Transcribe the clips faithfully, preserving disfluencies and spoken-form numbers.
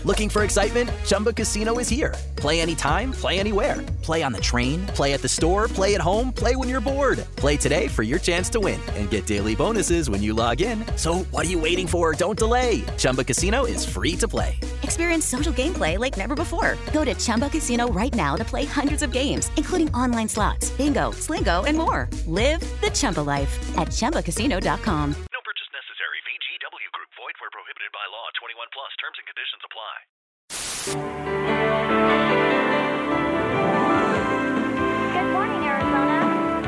Looking for excitement? Chumba Casino is here. Play anytime, play anywhere. Play on the train, play at the store, play at home, play when you're bored. Play today for your chance to win and get daily bonuses when you log in. So what are you waiting for? Don't delay. Chumba Casino is free to play. Experience social gameplay like never before. Go to Chumba Casino right now to play hundreds of games, including online slots, bingo, Slingo, and more. Live the Chumba life at Chumba Casino dot com. No purchase necessary. V G W Group. Void where prohibited by law. twenty-one plus. Terms and conditions apply. Good morning, Arizona.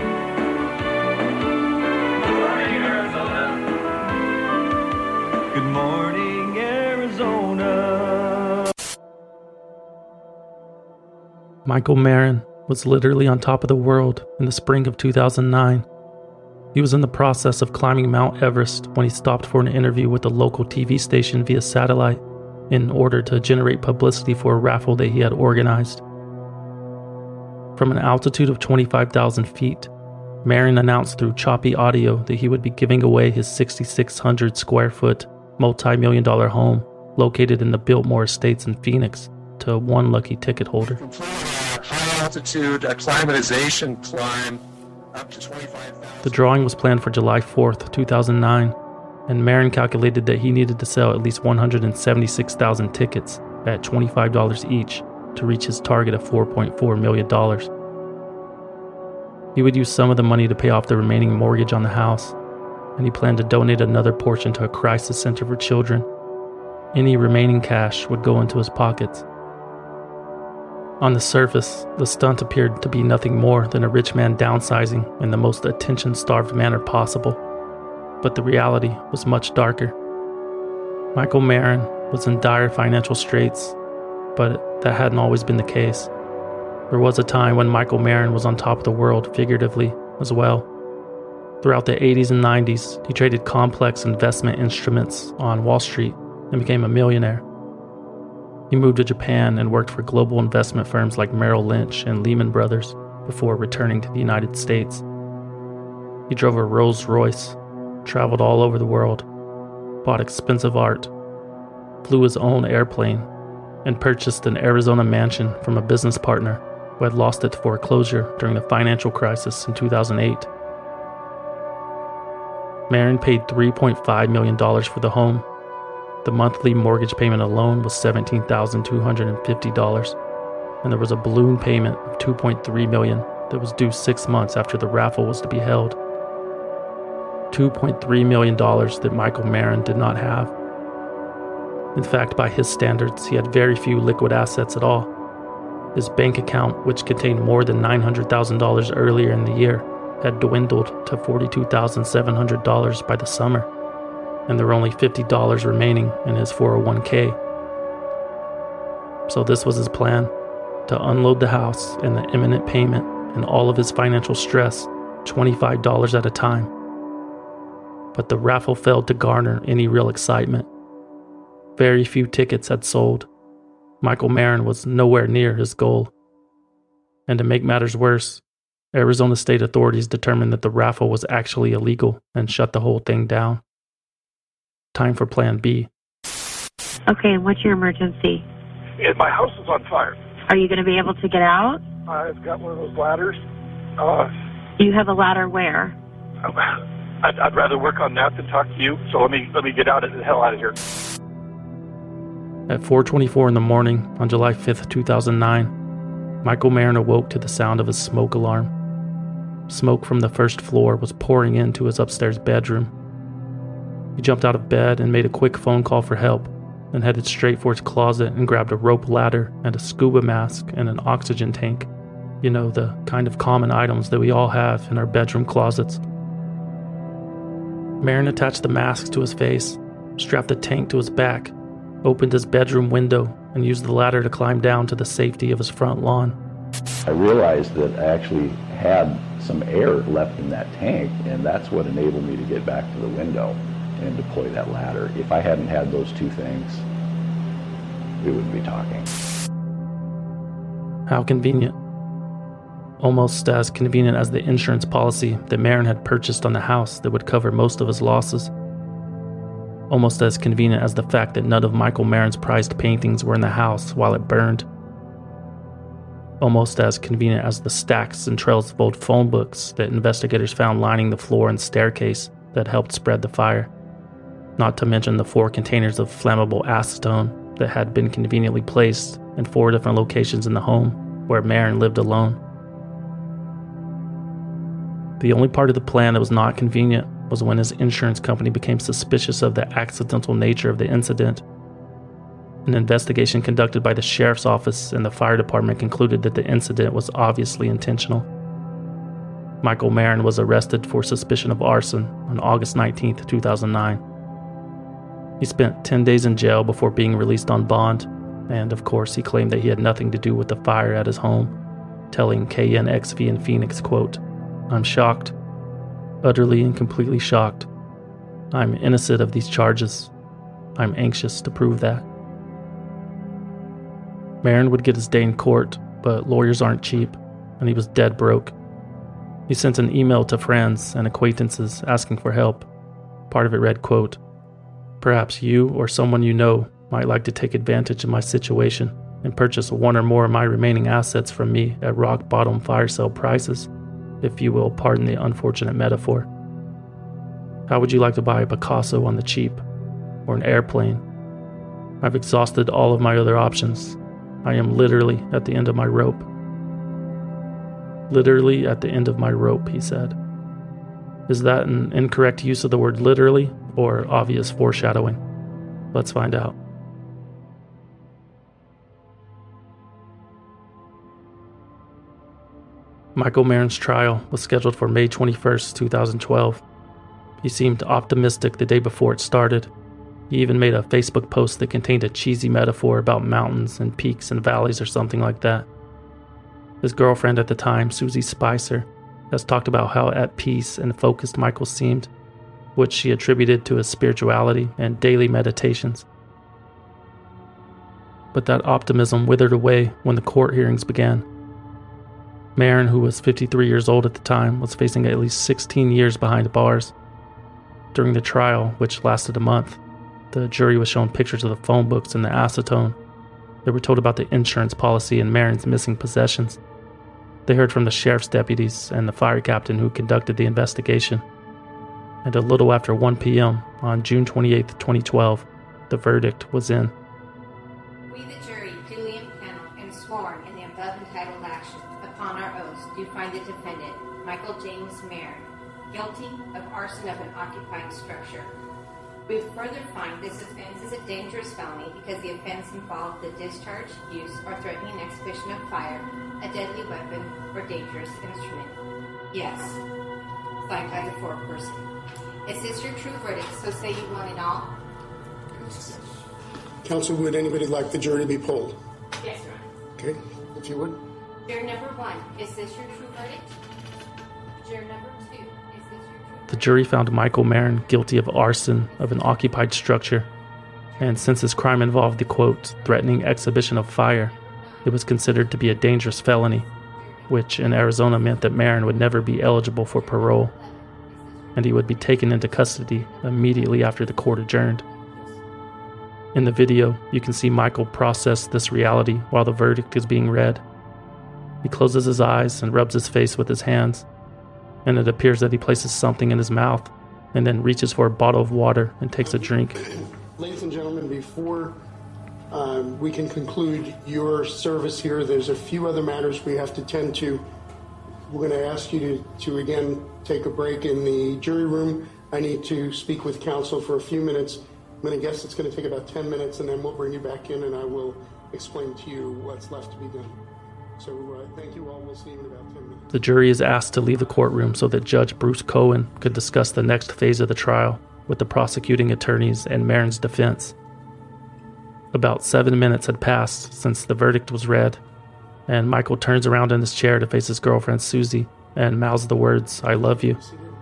Good morning, Arizona. Good morning, Arizona. Michael Marin was literally on top of the world in the spring of two thousand nine. He was in the process of climbing Mount Everest when he stopped for an interview with a local T V station via satellite in order to generate publicity for a raffle that he had organized. From an altitude of twenty-five thousand feet, Marin announced through choppy audio that he would be giving away his six thousand six hundred square foot, multi-million dollar home located in the Biltmore Estates in Phoenix to one lucky ticket holder. High altitude acclimatization climb up to twenty-five thousand. The drawing was planned for July fourth, two thousand nine, and Marin calculated that he needed to sell at least one hundred seventy-six thousand tickets at twenty-five dollars each to reach his target of four point four million dollars. He would use some of the money to pay off the remaining mortgage on the house, and he planned to donate another portion to a crisis center for children. Any remaining cash would go into his pockets. On the surface, the stunt appeared to be nothing more than a rich man downsizing in the most attention-starved manner possible, but the reality was much darker. Michael Marin was in dire financial straits, but that hadn't always been the case. There was a time when Michael Marin was on top of the world figuratively as well. Throughout the eighties and nineties, he traded complex investment instruments on Wall Street and became a millionaire. He moved to Japan and worked for global investment firms like Merrill Lynch and Lehman Brothers before returning to the United States. He drove a Rolls-Royce, traveled all over the world, bought expensive art, flew his own airplane, and purchased an Arizona mansion from a business partner who had lost it to foreclosure during the financial crisis in two thousand eight. Marin paid three point five million dollars for the home. The monthly mortgage payment alone was seventeen thousand two hundred fifty dollars, and there was a balloon payment of two point three million dollars that was due six months after the raffle was to be held. two point three million dollars that Michael Marin did not have. In fact, by his standards, he had very few liquid assets at all. His bank account, which contained more than nine hundred thousand dollars earlier in the year, had dwindled to forty-two thousand seven hundred dollars by the summer, and there were only fifty dollars remaining in his four oh one k. So this was his plan, to unload the house and the imminent payment and all of his financial stress, twenty-five dollars at a time. But the raffle failed to garner any real excitement. Very few tickets had sold. Michael Marin was nowhere near his goal. And to make matters worse, Arizona state authorities determined that the raffle was actually illegal and shut the whole thing down. Time for Plan B. Okay, what's your emergency? Yeah, my house is on fire. Are you going to be able to get out? I've got one of those ladders. Uh, You have a ladder where? I'd, I'd rather work on that than talk to you. So let me let me get out of the hell out of here. At four twenty-four in the morning on July fifth, two thousand nine, Michael Marin awoke to the sound of his smoke alarm. Smoke from the first floor was pouring into his upstairs bedroom. He jumped out of bed and made a quick phone call for help, then headed straight for his closet and grabbed a rope ladder and a scuba mask and an oxygen tank. You know, the kind of common items that we all have in our bedroom closets. Marin attached the mask to his face, strapped the tank to his back, opened his bedroom window, and used the ladder to climb down to the safety of his front lawn. I realized that I actually had some air left in that tank, and that's what enabled me to get back to the window and deploy that ladder. If I hadn't had those two things, we wouldn't be talking. How convenient. Almost as convenient as the insurance policy that Marin had purchased on the house that would cover most of his losses. almost as convenient as the fact that none of Michael Marin's prized paintings were in the house while it burned. Almost as convenient as the stacks and trails of old phone books that investigators found lining the floor and staircase that helped spread the fire. Not to mention the four containers of flammable acetone that had been conveniently placed in four different locations in the home where Marin lived alone. The only part of the plan that was not convenient was when his insurance company became suspicious of the accidental nature of the incident. An investigation conducted by the sheriff's office and the fire department concluded that the incident was obviously intentional. Michael Marin was arrested for suspicion of arson on August nineteenth, two thousand nine. He spent ten days in jail before being released on bond, and of course he claimed that he had nothing to do with the fire at his home, telling K N X V in Phoenix, quote, "I'm shocked, utterly and completely shocked. I'm innocent of these charges. I'm anxious to prove that." Marin would get his day in court, but lawyers aren't cheap, and he was dead broke. He sent an email to friends and acquaintances asking for help. Part of it read, quote, "Perhaps you or someone you know might like to take advantage of my situation and purchase one or more of my remaining assets from me at rock-bottom fire sale prices, if you will pardon the unfortunate metaphor. How would you like to buy a Picasso on the cheap, or an airplane? I've exhausted all of my other options. I am literally at the end of my rope." Literally at the end of my rope, he said. Is that an incorrect use of the word literally, or obvious foreshadowing? Let's find out. Michael Marin's trial was scheduled for May twenty-first, two thousand twelve. He seemed optimistic the day before it started. He even made a Facebook post that contained a cheesy metaphor about mountains and peaks and valleys or something like that. His girlfriend at the time, Susie Spicer, has talked about how at peace and focused Michael seemed, which she attributed to his spirituality and daily meditations. But that optimism withered away when the court hearings began. Marin, who was fifty-three years old at the time, was facing at least sixteen years behind bars. During the trial, which lasted a month, the jury was shown pictures of the phone books and the acetone. They were told about the insurance policy and Marin's missing possessions. They heard from the sheriff's deputies and the fire captain who conducted the investigation. And a little after one p.m. on June twenty-eighth, twenty twelve, the verdict was in. We, the jury, duly impaneled and sworn in the above entitled action, upon our oaths, do find the defendant, Michael James Marin, guilty of arson of an occupied structure. We further find this offense is a dangerous felony because the offense involved the discharge, use, or threatening exhibition of fire, a deadly weapon, or dangerous instrument. Yes. Signed by the foreperson. Is this your true verdict, so say you want it all? Counsel, would anybody like the jury to be polled? Yes, Your Honor. Okay, if you would. Juror number one, is this your true verdict? Juror number two, is this your true The jury found Michael Marin guilty of arson of an occupied structure, and since his crime involved the, quote, threatening exhibition of fire, it was considered to be a dangerous felony, which in Arizona meant that Marin would never be eligible for parole, and he would be taken into custody immediately after the court adjourned. In the video, you can see Michael process this reality while the verdict is being read. He closes his eyes and rubs his face with his hands, and it appears that he places something in his mouth and then reaches for a bottle of water and takes a drink. Ladies and gentlemen, before um, we can conclude your service here, there's a few other matters we have to tend to. We're going to ask you to, to again, take a break in the jury room. I need to speak with counsel for a few minutes. I'm going to guess it's going to take about ten minutes, and then we'll bring you back in, and I will explain to you what's left to be done. So uh, thank you all. We'll see you in about ten minutes. The jury is asked to leave the courtroom so that Judge Bruce Cohen could discuss the next phase of the trial with the prosecuting attorneys and Marin's defense. About seven minutes had passed since the verdict was read, and Michael turns around in his chair to face his girlfriend Susie and mouths the words, "I love you."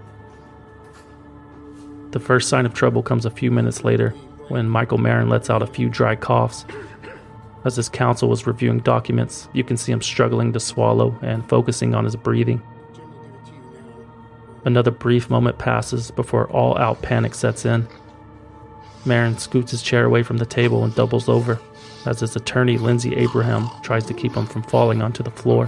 The first sign of trouble comes a few minutes later when Michael Marin lets out a few dry coughs. As his counsel was reviewing documents, you can see him struggling to swallow and focusing on his breathing. Another brief moment passes before all-out panic sets in. Marin scoots his chair away from the table and doubles over as his attorney, Lindsay Abraham, tries to keep him from falling onto the floor.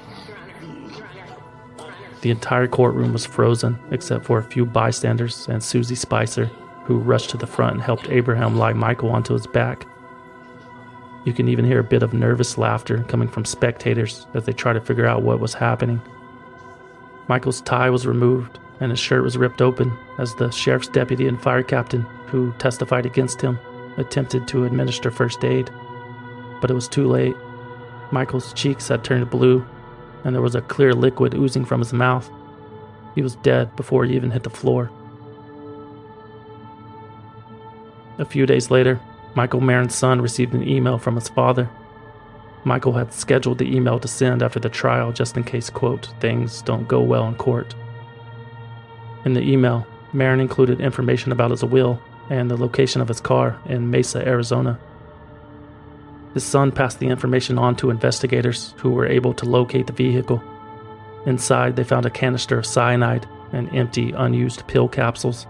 The entire courtroom was frozen except for a few bystanders and Susie Spicer, who rushed to the front and helped Abraham lie Michael onto his back. You can even hear a bit of nervous laughter coming from spectators as they try to figure out what was happening. Michael's tie was removed and his shirt was ripped open as the sheriff's deputy and fire captain, who testified against him, attempted to administer first aid. But it was too late. Michael's cheeks had turned blue and there was a clear liquid oozing from his mouth. He was dead before he even hit the floor. A few days later, Michael Marin's son received an email from his father. Michael had scheduled the email to send after the trial just in case, quote, things don't go well in court. In the email, Marin included information about his will and the location of his car in Mesa, Arizona. His son passed the information on to investigators who were able to locate the vehicle. Inside, they found a canister of cyanide and empty, unused pill capsules.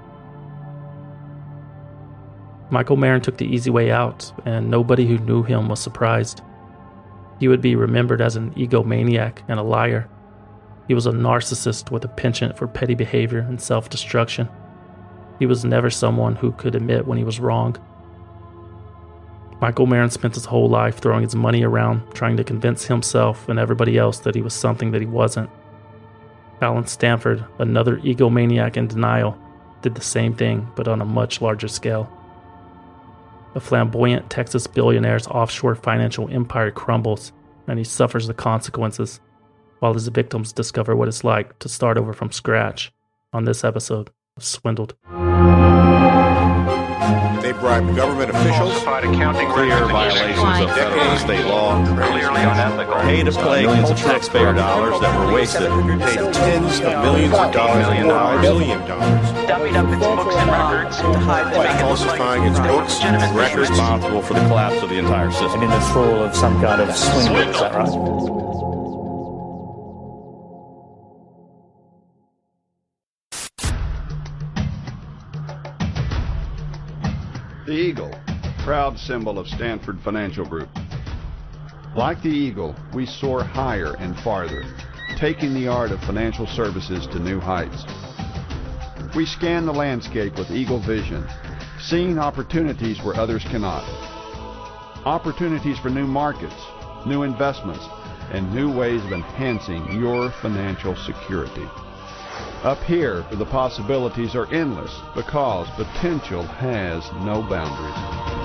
Michael Marin took the easy way out, and nobody who knew him was surprised. He would be remembered as an egomaniac and a liar. He was a narcissist with a penchant for petty behavior and self-destruction. He was never someone who could admit when he was wrong. Michael Marin spent his whole life throwing his money around, trying to convince himself and everybody else that he was something that he wasn't. Alan Stanford, another egomaniac in denial, did the same thing, but on a much larger scale. A flamboyant Texas billionaire's offshore financial empire crumbles, and he suffers the consequences, while his victims discover what it's like to start over from scratch on this episode of Swindled. They bribed government officials, clear violations of federal and state law, Clearly unethical. pay to play against the taxpayer dollars that were wasted, paid tens of millions of dollars, Million dollars. billion dollars, Dummied up its books and records to hide the by falsifying its books and records, responsible for the collapse of the entire system. In this role of some kind of swindle, is that right? The Eagle, proud symbol of Stanford Financial Group. Like the Eagle, we soar higher and farther, taking the art of financial services to new heights. We scan the landscape with Eagle vision, seeing opportunities where others cannot. Opportunities for new markets, new investments, and new ways of enhancing your financial security. Up here, the possibilities are endless because potential has no boundaries.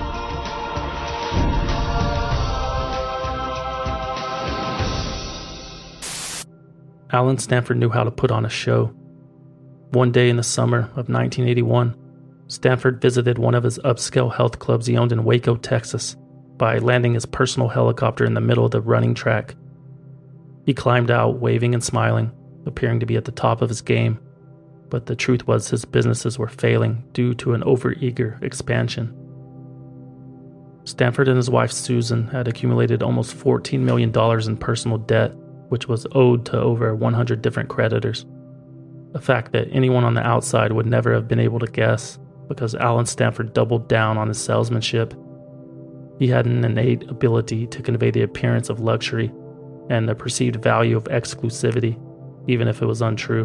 Alan Stanford knew how to put on a show. One day in the summer of nineteen eighty-one, Stanford visited one of his upscale health clubs he owned in Waco, Texas, by landing his personal helicopter in the middle of the running track. He climbed out, waving and smiling, appearing to be at the top of his game, but the truth was his businesses were failing due to an overeager expansion. Stanford and his wife Susan had accumulated almost fourteen million dollars in personal debt, which was owed to over one hundred different creditors, a fact that anyone on the outside would never have been able to guess because Alan Stanford doubled down on his salesmanship. He had an innate ability to convey the appearance of luxury and the perceived value of exclusivity, even if it was untrue.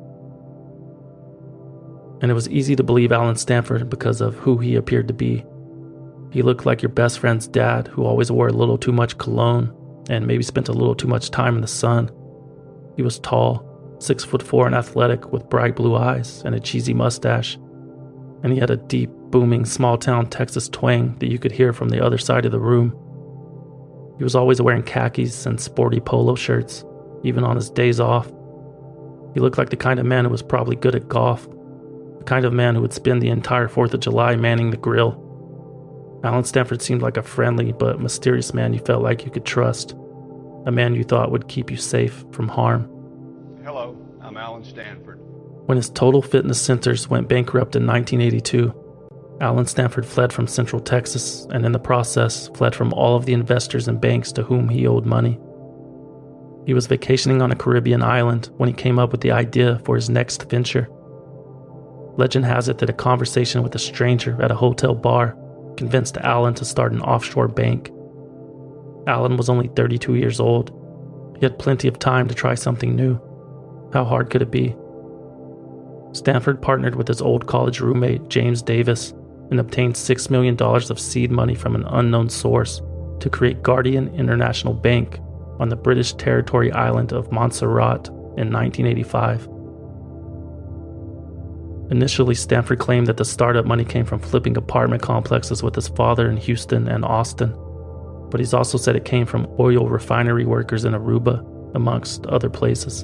And it was easy to believe Alan Stanford because of who he appeared to be. He looked like your best friend's dad, who always wore a little too much cologne and maybe spent a little too much time in the sun. He was tall, six foot four and athletic, with bright blue eyes and a cheesy mustache. And he had a deep, booming, small-town Texas twang that you could hear from the other side of the room. He was always wearing khakis and sporty polo shirts, even on his days off. He looked like the kind of man who was probably good at golf, the kind of man who would spend the entire fourth of July manning the grill. Alan Stanford seemed like a friendly but mysterious man you felt like you could trust, a man you thought would keep you safe from harm. Hello, I'm Alan Stanford. When his Total Fitness centers went bankrupt in nineteen eighty-two, Alan Stanford fled from Central Texas and in the process fled from all of the investors and banks to whom he owed money. He was vacationing on a Caribbean island when he came up with the idea for his next venture. Legend has it that a conversation with a stranger at a hotel bar convinced Allen to start an offshore bank. Allen was only thirty-two years old. He had plenty of time to try something new. How hard could it be? Stanford partnered with his old college roommate, James Davis, and obtained six million dollars of seed money from an unknown source to create Guardian International Bank on the British territory island of Montserrat in nineteen eighty-five. Initially, Stanford claimed that the startup money came from flipping apartment complexes with his father in Houston and Austin, but he's also said it came from oil refinery workers in Aruba, amongst other places.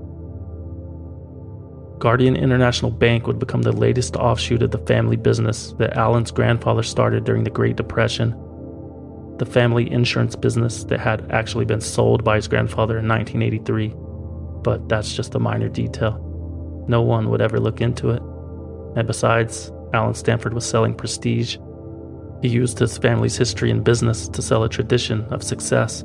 Guardian International Bank would become the latest offshoot of the family business that Allen's grandfather started during the Great Depression, the family insurance business that had actually been sold by his grandfather in nineteen eighty-three, but that's just a minor detail. No one would ever look into it. And besides, Allen Stanford was selling prestige. He used his family's history in business to sell a tradition of success.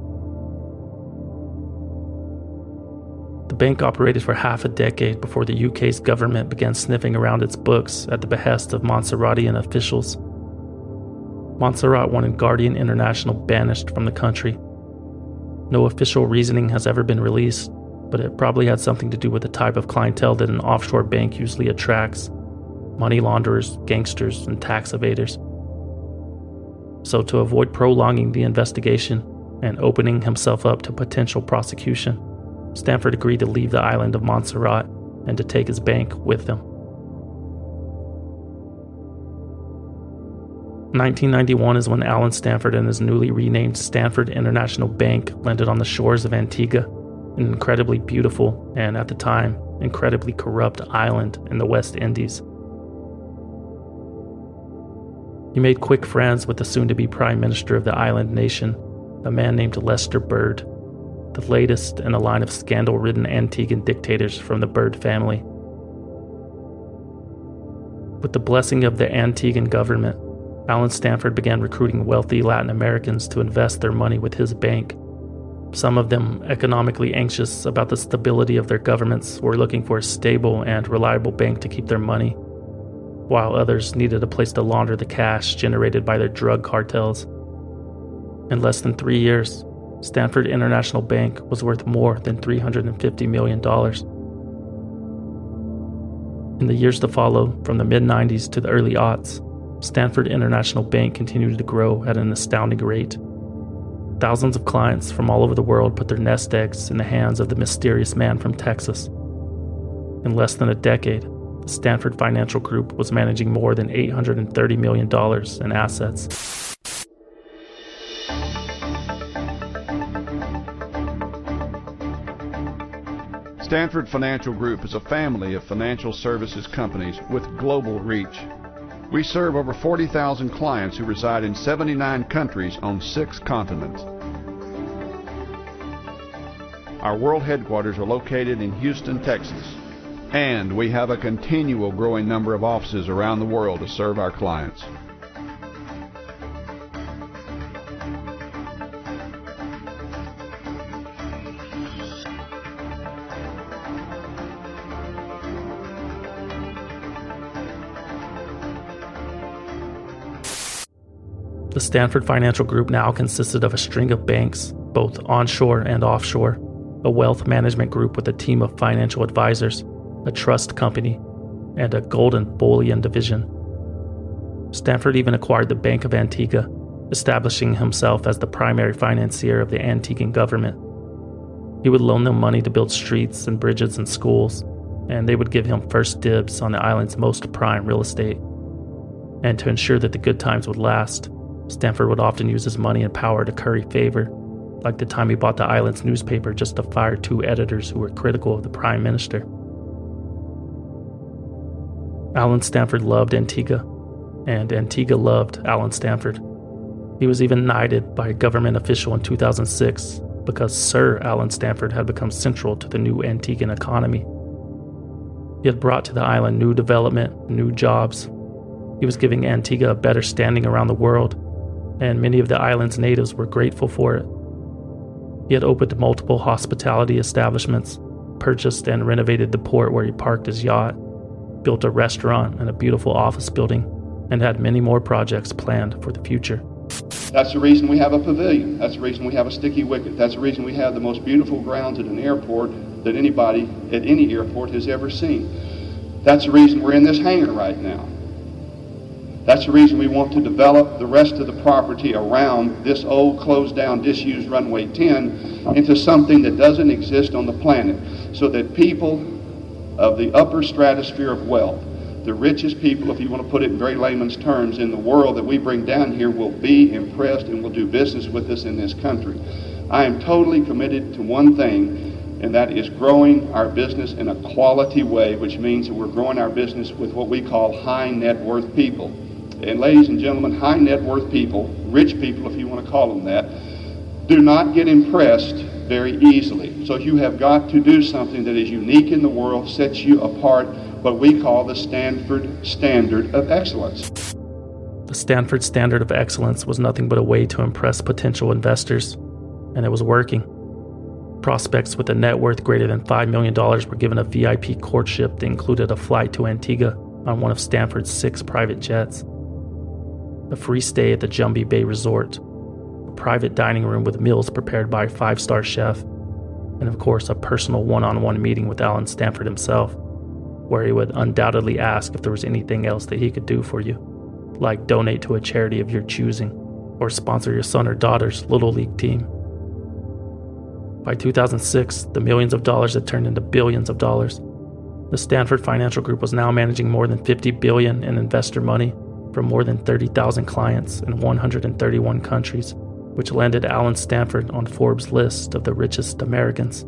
The bank operated for half a decade before the U K's government began sniffing around its books at the behest of Montserratian officials. Montserrat wanted Guardian International banished from the country. No official reasoning has ever been released, but it probably had something to do with the type of clientele that an offshore bank usually attracts: money launderers, gangsters, and tax evaders. So to avoid prolonging the investigation and opening himself up to potential prosecution, Stanford agreed to leave the island of Montserrat and to take his bank with him. nineteen ninety-one is when Allen Stanford and his newly renamed Stanford International Bank landed on the shores of Antigua, an incredibly beautiful and, at the time, incredibly corrupt island in the West Indies. He made quick friends with the soon-to-be prime minister of the island nation, a man named Lester Byrd, the latest in a line of scandal-ridden Antiguan dictators from the Byrd family. With the blessing of the Antiguan government, Allen Stanford began recruiting wealthy Latin Americans to invest their money with his bank. Some of them, economically anxious about the stability of their governments, were looking for a stable and reliable bank to keep their money, while others needed a place to launder the cash generated by their drug cartels. In less than three years, Stanford International Bank was worth more than three hundred fifty million dollars. In the years to follow, from the mid nineties to the early aughts, Stanford International Bank continued to grow at an astounding rate. Thousands of clients from all over the world put their nest eggs in the hands of the mysterious man from Texas. In less than a decade, the Stanford Financial Group was managing more than eight hundred thirty million dollars in assets. Stanford Financial Group is a family of financial services companies with global reach. We serve over forty thousand clients who reside in seventy-nine countries on six continents. Our world headquarters are located in Houston, Texas, and we have a continual growing number of offices around the world to serve our clients. The Stanford Financial Group now consisted of a string of banks, both onshore and offshore, a wealth management group with a team of financial advisors, a trust company, and a golden bullion division. Stanford even acquired the Bank of Antigua, establishing himself as the primary financier of the Antiguan government. He would loan them money to build streets and bridges and schools, and they would give him first dibs on the island's most prime real estate. And to ensure that the good times would last, Stanford would often use his money and power to curry favor, like the time he bought the island's newspaper just to fire two editors who were critical of the prime minister. Allen Stanford loved Antigua, and Antigua loved Allen Stanford. He was even knighted by a government official in two thousand six because Sir Allen Stanford had become central to the new Antiguan economy. He had brought to the island new development, new jobs. He was giving Antigua a better standing around the world, and many of the island's natives were grateful for it. He had opened multiple hospitality establishments, purchased and renovated the port where he parked his yacht, built a restaurant and a beautiful office building, and had many more projects planned for the future. That's the reason we have a pavilion. That's the reason we have a sticky wicket. That's the reason we have the most beautiful grounds at an airport that anybody at any airport has ever seen. That's the reason we're in this hangar right now. That's the reason we want to develop the rest of the property around this old closed down disused runway ten into something that doesn't exist on the planet, so that people of the upper stratosphere of wealth, the richest people, if you want to put it in very layman's terms, in the world that we bring down here will be impressed and will do business with us in this country. I am totally committed to one thing, and that is growing our business in a quality way, which means that we're growing our business with what we call high net worth people. And ladies and gentlemen, high net worth people, rich people if you want to call them that, do not get impressed very easily. So you have got to do something that is unique in the world, sets you apart, what we call the Stanford Standard of Excellence. The Stanford Standard of Excellence was nothing but a way to impress potential investors, and it was working. Prospects with a net worth greater than five million dollars were given a V I P courtship that included a flight to Antigua on one of Stanford's six private jets, a free stay at the Jumbie Bay Resort, a private dining room with meals prepared by a five-star chef, and of course a personal one-on-one meeting with Allen Stanford himself, where he would undoubtedly ask if there was anything else that he could do for you, like donate to a charity of your choosing, or sponsor your son or daughter's Little League team. By two thousand six, the millions of dollars had turned into billions of dollars. The Stanford Financial Group was now managing more than fifty billion dollars in investor money from more than thirty thousand clients in one hundred thirty-one countries, which landed Allen Stanford on Forbes' list of the richest Americans.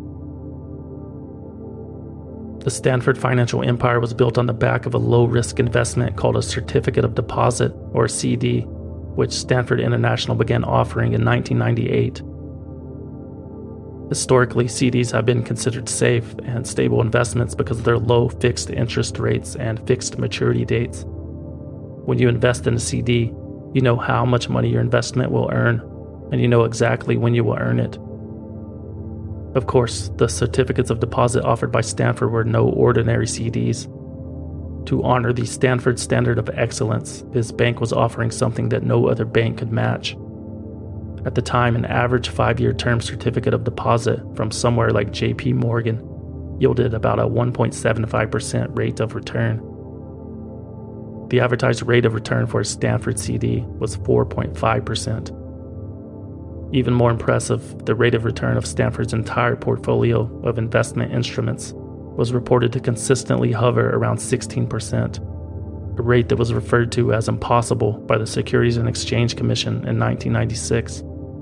The Stanford financial empire was built on the back of a low-risk investment called a Certificate of Deposit, or C D, which Stanford International began offering in nineteen ninety-eight. Historically, C Ds have been considered safe and stable investments because of their low fixed interest rates and fixed maturity dates. When you invest in a C D, you know how much money your investment will earn, and you know exactly when you will earn it. Of course, the certificates of deposit offered by Stanford were no ordinary C Ds. To honor the Stanford Standard of Excellence, his bank was offering something that no other bank could match. At the time, an average five-year term certificate of deposit from somewhere like J P Morgan yielded about a one point seven five percent rate of return. The advertised rate of return for a Stanford C D was four point five percent. Even more impressive, the rate of return of Stanford's entire portfolio of investment instruments was reported to consistently hover around sixteen percent, a rate that was referred to as impossible by the Securities and Exchange Commission in nineteen ninety-six.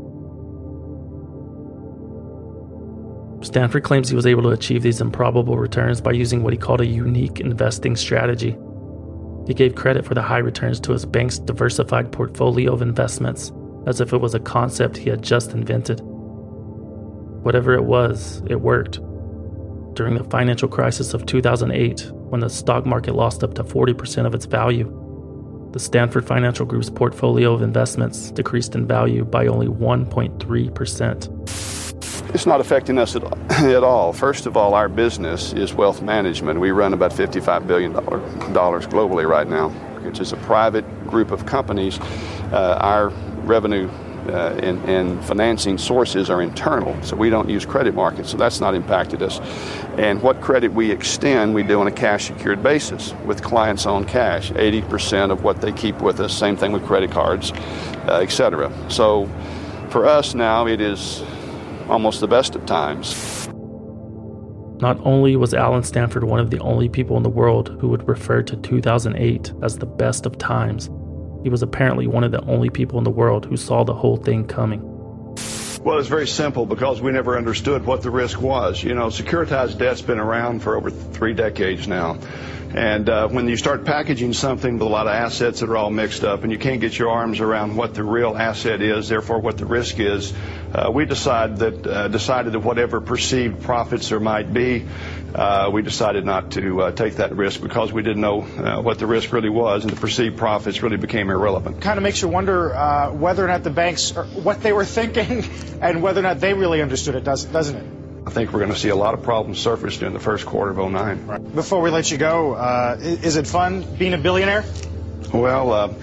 Stanford claims he was able to achieve these improbable returns by using what he called a unique investing strategy. He gave credit for the high returns to his bank's diversified portfolio of investments, as if it was a concept he had just invented. Whatever it was, it worked. During the financial crisis of two thousand eight, when the stock market lost up to forty percent of its value, the Stanford Financial Group's portfolio of investments decreased in value by only one point three percent. It's not affecting us at, at all. First of all, our business is wealth management. We run about fifty-five billion dollars globally right now, which is a private group of companies. Uh, our revenue uh, and, and financing sources are internal, so we don't use credit markets, so that's not impacted us. And what credit we extend, we do on a cash-secured basis with clients on cash, eighty percent of what they keep with us, same thing with credit cards, uh, et cetera. So for us now, it is almost the best of times. Not only was Allen Stanford one of the only people in the world who would refer to two thousand eight as the best of times, he was apparently one of the only people in the world who saw the whole thing coming. Well, it's very simple because we never understood what the risk was. You know, securitized debt's been around for over three decades now. And uh, when you start packaging something with a lot of assets that are all mixed up and you can't get your arms around what the real asset is, therefore what the risk is, uh, we decided that, uh, decided that whatever perceived profits there might be, uh, we decided not to uh, take that risk because we didn't know uh, what the risk really was, and the perceived profits really became irrelevant. Kind of makes you wonder uh, whether or not the banks, are, what they were thinking and whether or not they really understood it, does, doesn't it? I think we're going to see a lot of problems surface during the first quarter of oh nine. Right. Before we let you go, uh, is it fun being a billionaire? Well, uh,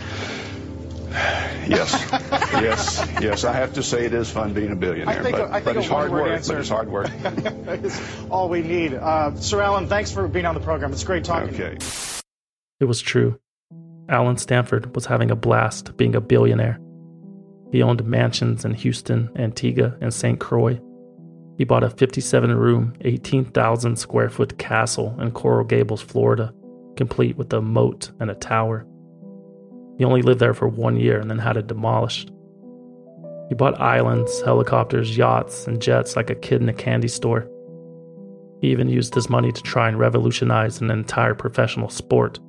yes, yes, yes. I have to say it is fun being a billionaire, I think, but, I think but it's hard work. Answer. But it's hard work. It's all we need. Uh, Sir Alan, thanks for being on the program. It's great talking okay. to you. It was true. Alan Stanford was having a blast being a billionaire. He owned mansions in Houston, Antigua, and Saint Croix. He bought a fifty-seven room, eighteen thousand square foot castle in Coral Gables, Florida, complete with a moat and a tower. He only lived there for one year and then had it demolished. He bought islands, helicopters, yachts, and jets like a kid in a candy store. He even used his money to try and revolutionize an entire professional sport.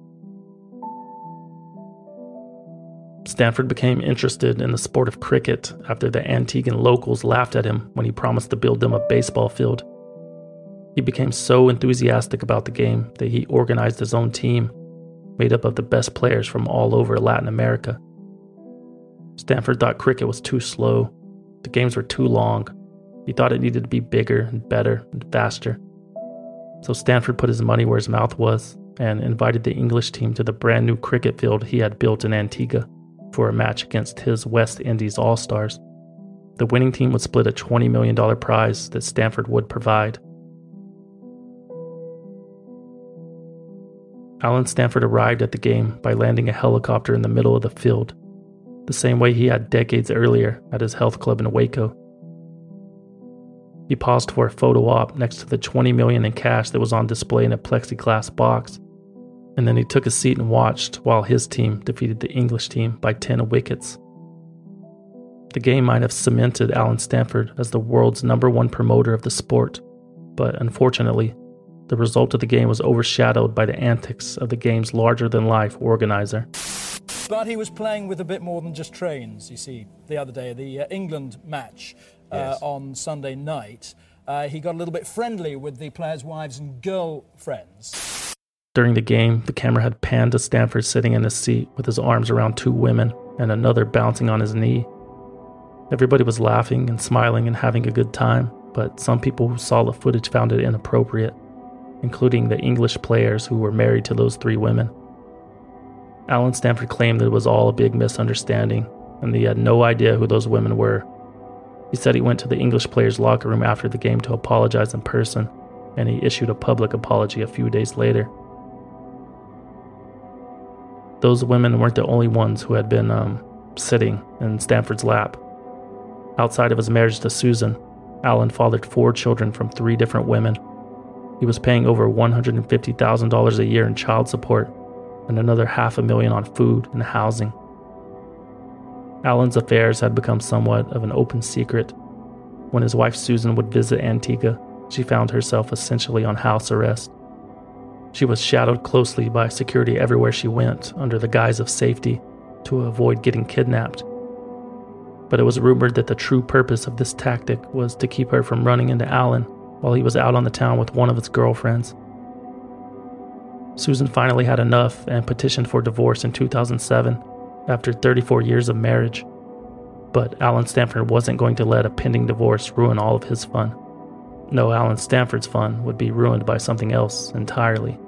Stanford became interested in the sport of cricket after the Antiguan locals laughed at him when he promised to build them a baseball field. He became so enthusiastic about the game that he organized his own team, made up of the best players from all over Latin America. Stanford thought cricket was too slow. The games were too long. He thought it needed to be bigger and better and faster. So Stanford put his money where his mouth was and invited the English team to the brand new cricket field he had built in Antigua for a match against his West Indies All-Stars. The winning team would split a twenty million dollars prize that Stanford would provide. Alan Stanford arrived at the game by landing a helicopter in the middle of the field, the same way he had decades earlier at his health club in Waco. He paused for a photo op next to the twenty million dollars in cash that was on display in a plexiglass box, and then he took a seat and watched while his team defeated the English team by ten wickets. The game might have cemented Alan Stanford as the world's number one promoter of the sport, but unfortunately, the result of the game was overshadowed by the antics of the game's larger-than-life organizer. But he was playing with a bit more than just trains, you see, the other day, the uh, England match uh, yes. on Sunday night. Uh, he got a little bit friendly with the players' wives and girlfriends. During the game, the camera had panned to Stanford sitting in his seat with his arms around two women and another bouncing on his knee. Everybody was laughing and smiling and having a good time, but some people who saw the footage found it inappropriate, including the English players who were married to those three women. Alan Stanford claimed that it was all a big misunderstanding and that he had no idea who those women were. He said he went to the English players' locker room after the game to apologize in person, and he issued a public apology a few days later. Those women weren't the only ones who had been um, sitting in Stanford's lap. Outside of his marriage to Susan, Alan fathered four children from three different women. He was paying over one hundred fifty thousand dollars a year in child support and another half a million on food and housing. Alan's affairs had become somewhat of an open secret. When his wife Susan would visit Antigua, she found herself essentially on house arrest. She was shadowed closely by security everywhere she went under the guise of safety to avoid getting kidnapped. But it was rumored that the true purpose of this tactic was to keep her from running into Alan while he was out on the town with one of his girlfriends. Susan finally had enough and petitioned for divorce in two thousand seven after thirty-four years of marriage. But Alan Stanford wasn't going to let a pending divorce ruin all of his fun. No, Alan Stanford's fun would be ruined by something else entirely.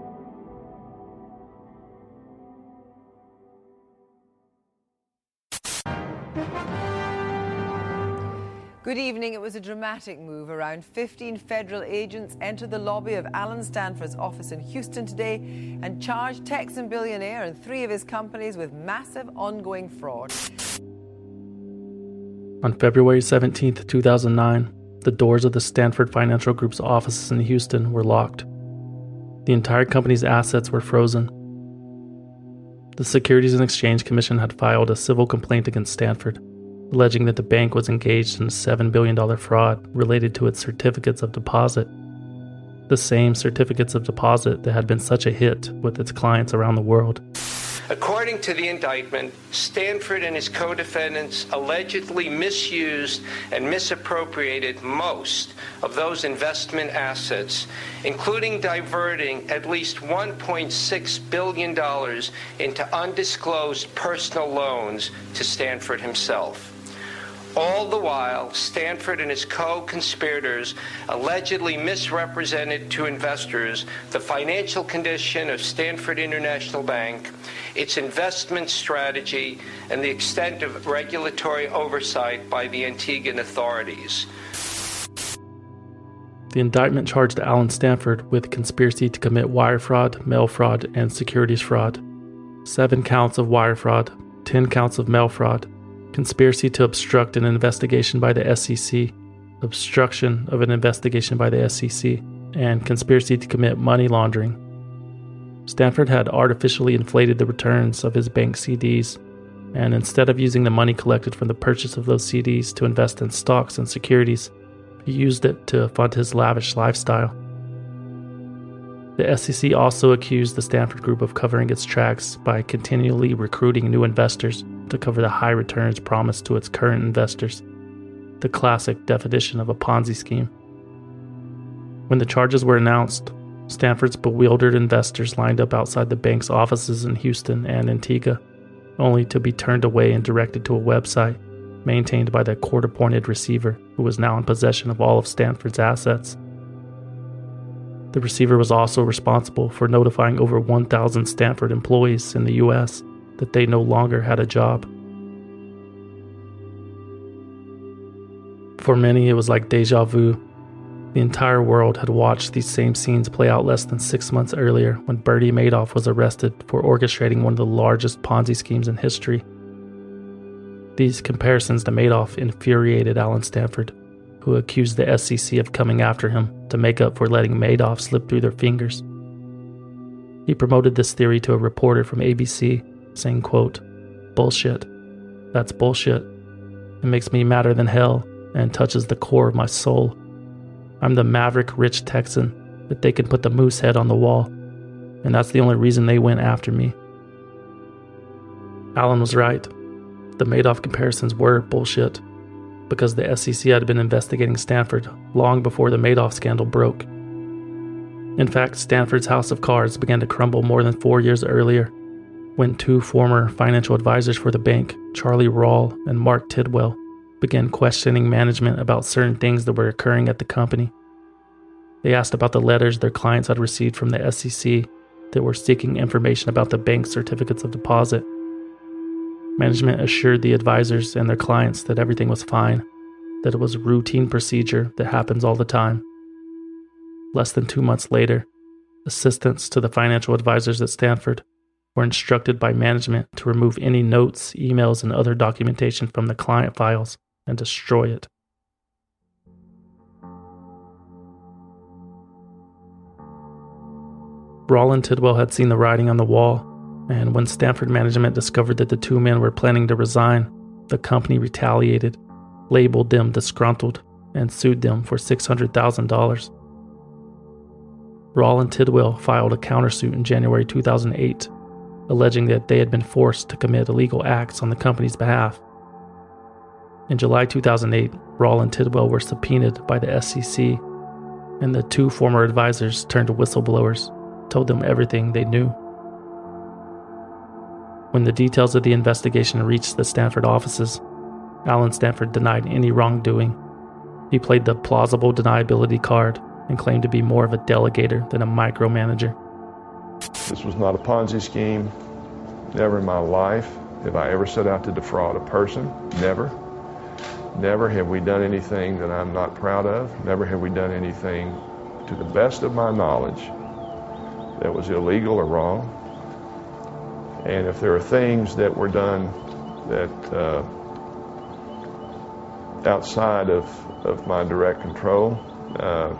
Good evening. It was a dramatic move. Around fifteen federal agents entered the lobby of Alan Stanford's office in Houston today and charged Texan billionaire and three of his companies with massive ongoing fraud. On February seventeenth, two thousand nine, the doors of the Stanford Financial Group's offices in Houston were locked. The entire company's assets were frozen. The Securities and Exchange Commission had filed a civil complaint against Stanford, alleging that the bank was engaged in a seven billion dollars fraud related to its certificates of deposit. The same certificates of deposit that had been such a hit with its clients around the world. According to the indictment, Stanford and his co-defendants allegedly misused and misappropriated most of those investment assets, including diverting at least one point six billion dollars into undisclosed personal loans to Stanford himself. All the while, Stanford and his co-conspirators allegedly misrepresented to investors the financial condition of Stanford International Bank, its investment strategy, and the extent of regulatory oversight by the Antiguan authorities. The indictment charged Allen Stanford with conspiracy to commit wire fraud, mail fraud, and securities fraud. Seven counts of wire fraud, ten counts of mail fraud, conspiracy to obstruct an investigation by the S E C, obstruction of an investigation by the S E C, and conspiracy to commit money laundering. Stanford had artificially inflated the returns of his bank C Ds, and instead of using the money collected from the purchase of those C Ds to invest in stocks and securities, he used it to fund his lavish lifestyle. The S E C also accused the Stanford Group of covering its tracks by continually recruiting new investors to cover the high returns promised to its current investors, the classic definition of a Ponzi scheme. When the charges were announced, Stanford's bewildered investors lined up outside the bank's offices in Houston and Antigua, only to be turned away and directed to a website maintained by the court-appointed receiver who was now in possession of all of Stanford's assets. The receiver was also responsible for notifying over one thousand Stanford employees in the U S that they no longer had a job. For many, it was like deja vu. The entire world had watched these same scenes play out less than six months earlier when Bernie Madoff was arrested for orchestrating one of the largest Ponzi schemes in history. These comparisons to Madoff infuriated Allen Stanford, who accused the S E C of coming after him to make up for letting Madoff slip through their fingers. He promoted this theory to a reporter from A B C, saying, quote, "Bullshit. That's bullshit. It makes me madder than hell and touches the core of my soul. I'm the maverick rich Texan that they can put the moose head on the wall, and that's the only reason they went after me." Allen was right. The Madoff comparisons were bullshit, because the S E C had been investigating Stanford long before the Madoff scandal broke. In fact, Stanford's house of cards began to crumble more than four years earlier, when two former financial advisors for the bank, Charlie Rawl and Mark Tidwell, began questioning management about certain things that were occurring at the company. They asked about the letters their clients had received from the S E C that were seeking information about the bank's certificates of deposit. Management assured the advisors and their clients that everything was fine, that it was a routine procedure that happens all the time. Less than two months later, assistants to the financial advisors at Stanford were instructed by management to remove any notes, emails, and other documentation from the client files and destroy it. Rawl and Tidwell had seen the writing on the wall, and when Stanford management discovered that the two men were planning to resign, the company retaliated, labeled them disgruntled, and sued them for six hundred thousand dollars. Rawl and Tidwell filed a countersuit in January two thousand eight, alleging that they had been forced to commit illegal acts on the company's behalf. In July two thousand eight, Rawl and Tidwell were subpoenaed by the S E C, and the two former advisors turned whistleblowers, told them everything they knew. When the details of the investigation reached the Stanford offices, Allen Stanford denied any wrongdoing. He played the plausible deniability card and claimed to be more of a delegator than a micromanager. This was not a Ponzi scheme. Never in my life have I ever set out to defraud a person. Never. Never have we done anything that I'm not proud of. Never have we done anything, to the best of my knowledge, that was illegal or wrong. And if there are things that were done that uh, outside of, of my direct control, uh,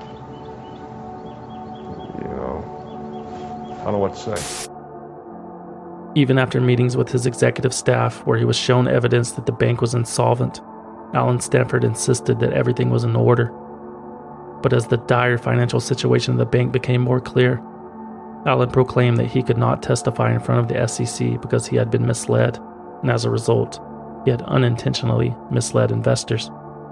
you know, I don't know what to say. Even after meetings with his executive staff where he was shown evidence that the bank was insolvent, Allen Stanford insisted that everything was in order. But as the dire financial situation of the bank became more clear, Allen proclaimed that he could not testify in front of the S E C because he had been misled, and as a result, he had unintentionally misled investors.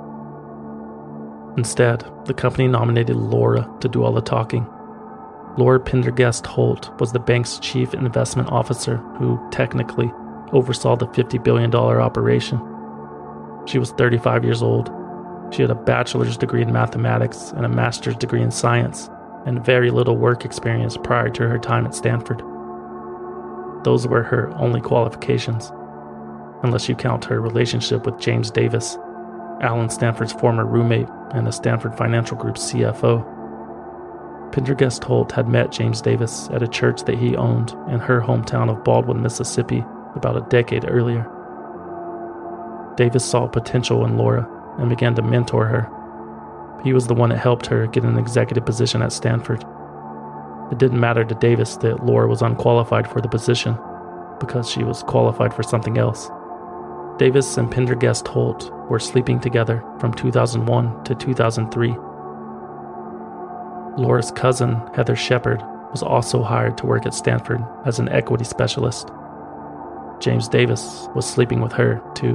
Instead, the company nominated Laura to do all the talking. Laura Pendergast Holt was the bank's chief investment officer who, technically, oversaw the fifty billion dollars operation. She was thirty-five years old. She had a bachelor's degree in mathematics and a master's degree in science, and very little work experience prior to her time at Stanford. Those were her only qualifications, unless you count her relationship with James Davis, Alan Stanford's former roommate and the Stanford Financial Group's C F O. Pendergast Holt had met James Davis at a church that he owned in her hometown of Baldwin, Mississippi, about a decade earlier. Davis saw potential in Laura and began to mentor her. He was the one that helped her get an executive position at Stanford. It didn't matter to Davis that Laura was unqualified for the position, because she was qualified for something else. Davis and Pendergast Holt were sleeping together from two thousand one to two thousand three. Laura's cousin, Heather Shepard, was also hired to work at Stanford as an equity specialist. James Davis was sleeping with her, too.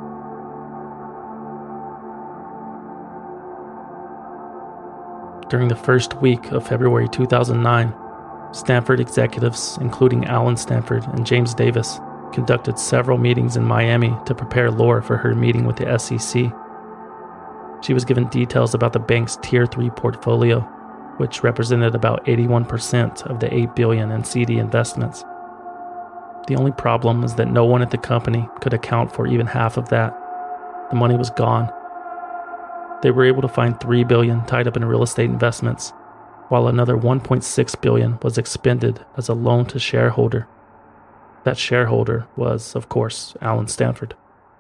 During the first week of February two thousand nine, Stanford executives, including Alan Stanford and James Davis, conducted several meetings in Miami to prepare Laura for her meeting with the S E C. She was given details about the bank's Tier three portfolio, which represented about eighty-one percent of the eight billion dollars in C D investments. The only problem is that no one at the company could account for even half of that. The money was gone. They were able to find three billion dollars tied up in real estate investments, while another one point six billion dollars was expended as a loan to shareholder. That shareholder was, of course, Alan Stanford.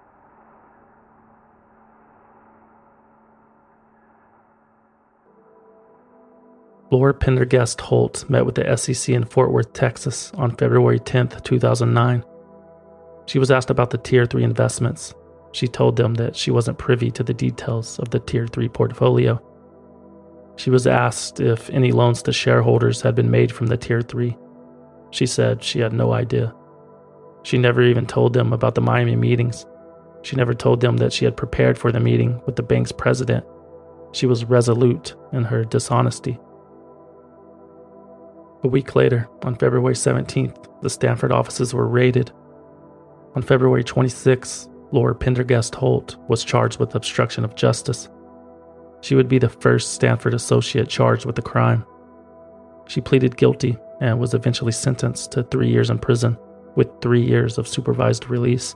Laura Pendergast Holt met with the S E C in Fort Worth, Texas on February tenth, two thousand nine. She was asked about the Tier three investments. She told them that she wasn't privy to the details of the Tier three portfolio. She was asked if any loans to shareholders had been made from the Tier three. She said she had no idea. She never even told them about the Miami meetings. She never told them that she had prepared for the meeting with the bank's president. She was resolute in her dishonesty. A week later, on February seventeenth, the Stanford offices were raided. On February twenty-sixth, Laura Pendergast Holt was charged with obstruction of justice. She would be the first Stanford associate charged with the crime. She pleaded guilty and was eventually sentenced to three years in prison, with three years of supervised release.